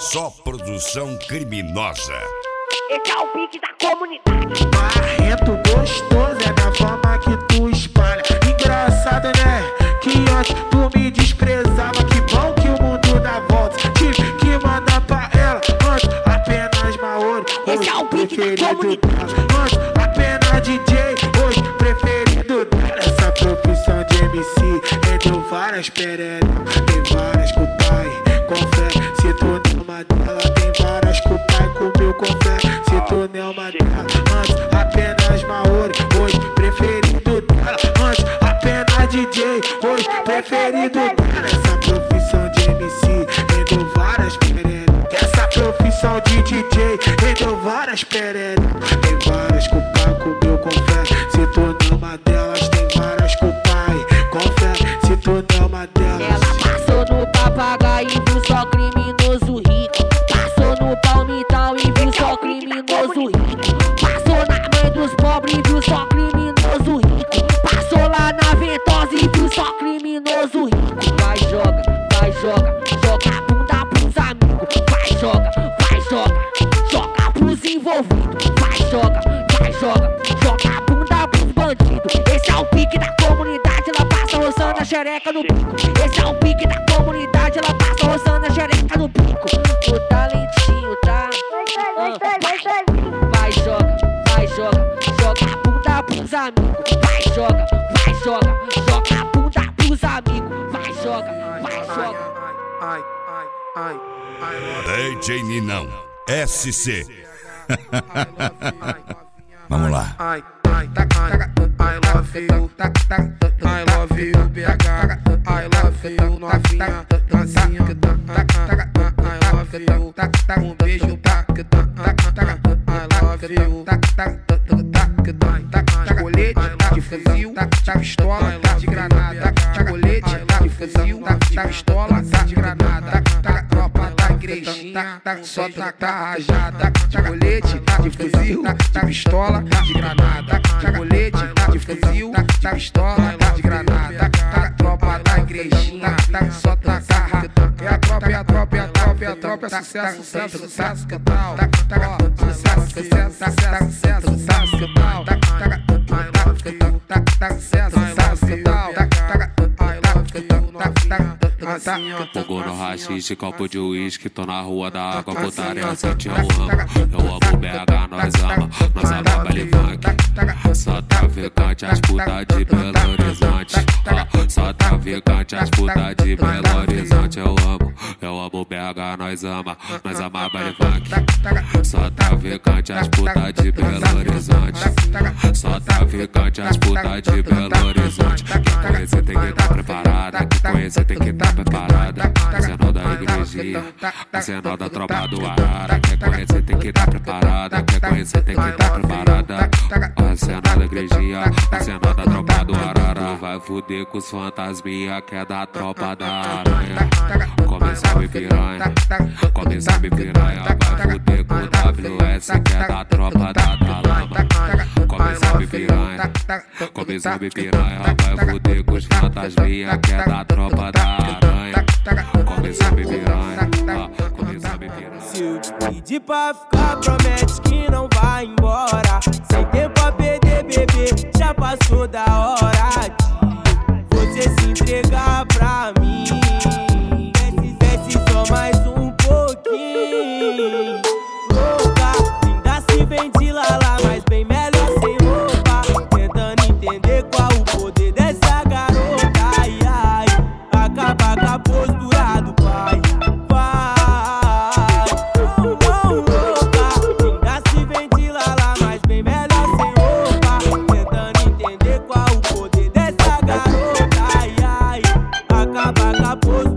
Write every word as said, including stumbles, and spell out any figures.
Só produção criminosa. Esse é o pique da comunidade. Marrento gostoso é da forma que tu espalha. Engraçado, né? Que antes tu me desprezava. Que bom que o mundo dá volta. Tive que mandar pra ela antes apenas Maori. Esse é o pique da comunidade. Antes apenas D J, hoje preferido dela. Essa profissão de M C rendeu várias pererecas. Tem várias com o pai, com fé. Se tu não é uma dela, tem várias com o pai, comeu com fé. Se tu não é uma dela, antes apenas Maori, hoje preferido dela. Antes apenas D J, hoje preferido dela. Essa profissão de M C rendeu várias pererecas. Essa profissão de D J rendeu várias pererecas. Tem várias com o pai, comeu com fé. Se tu não é uma delas, tem várias com o pai, com fé. Se tu não é uma delas. Ela passou no papagaio e viu só criminoso rico. Passou no palmital e viu só criminoso rico. Passou na mãe dos pobres e viu só criminoso rico. Passou lá na Ventosa e viu só criminoso rico. Vai joga, vai joga, joga a bunda pros amigos. Vai joga, vai joga, joga pros envolvidos. Vai joga, vai joga, joga a bunda pros bandidos. Esse é o pique da comunidade, ela passa roçando a xereca no pico. Esse é o pique da comunidade, ela passa roçando a xereca no pico. O talentinho, tá? Ah, vai joga, vai joga, joga a bunda pros amigos. Vai joga, vai joga, joga a bunda pros amigos. Vai joga, vai joga. Ai, ai, ai, ai, D J Ninão, S C. Vamos lá. ai, ai, I love you, I love you, B H, I love you, novinha, dancinha, I love you, um beijo, I love you, colete de fuzil, de pistola, de granada, colete de fuzil, de pistola, de granada, tropa da igrejinha, só tá rajada, colete de fuzil, de pistola, de granada, colete de fuzil, de pistola, de granada, tropa da igrejinha, só tá rajada. É a tropa, é a tropa, é a tropa, é a tropa, é sucesso, sucesso, sucesso, que tal? Sucesso, sucesso, sucesso, sucesso, sucesso, que tal? Fogo no rachixe, copo de uísque, tô na rua da água, putaria, sente eu amo. Eu amo B H, nós ama, nós ama baile funk. Só traficante, as putas de Belo Horizonte. Só traficante, as putas de Belo Horizonte. Eu amo, eu amo B H, nós ama, nós ama baile funk. Só traficante, as putas de Belo Horizonte. Só traficante, as putas de Belo Horizonte. Quem conhecer tem que estar preparada, quem conhecer tem que estar preparada. Arsenal da igrejinha, arsenal da tropa do Arara. Quem conhecer tem que estar preparada, quem conhecer tem que estar preparada. Arsenal da igrejinha, arsenal da tropa do Arara. Vai fuder com os fantasminha que é da tropa da aranha. Começar me piranha, começar me piranha. Vai fuder com o W S que é da tropa da Talama. Começar me piranha, começar me piranha. Vai fuder com os fantasminha que é da tropa da aranha. Começar me piranha, começar me piranha. Se eu te pedir pra ficar, promete que não vai embora. Sem tempo a perder, bebê, já passou da hora de você se entregar pra mim. Desce, desce só mais um pouquinho. Louca, ainda se vende lá lá, mas bem melhor sem roupa. Tentando entender qual o poder dessa garota. Ai, ai, acaba com a postura do pai. Vai, não, não, louca, ainda se vende lá lá, mas bem melhor sem roupa. Tentando entender qual o poder dessa garota. Ai, ai, acaba com a postura.